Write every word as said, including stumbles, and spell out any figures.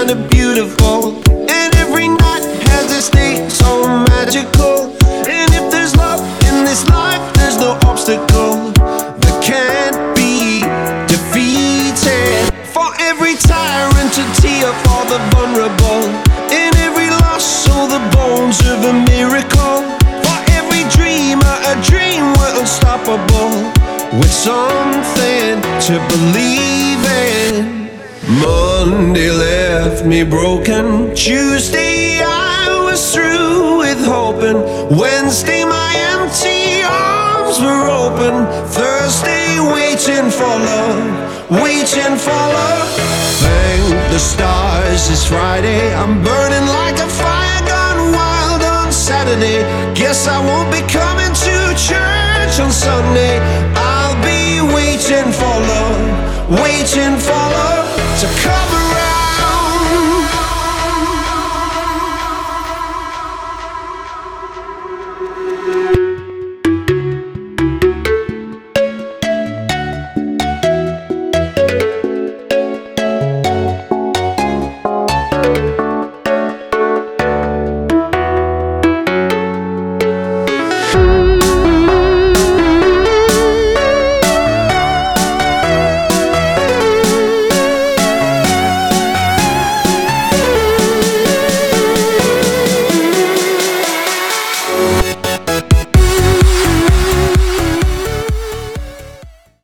kind of beautiful. And every night has its day so magical. And if there's love in this life, there's no obstacle that can't be defeated. For every tyrant a tear for the vulnerable. In every loss, so the bones of a miracle. For every dreamer, a dream we're unstoppable, with something to believe in. Monday left me broken. Tuesday I was through with hoping. Wednesday my empty arms were open. Thursday waiting for love, waiting for love. Thank the stars it's Friday. I'm burning like a fire gone wild on Saturday. Guess I won't be coming to church on Sunday. I'll be waiting for love, waiting for love to cover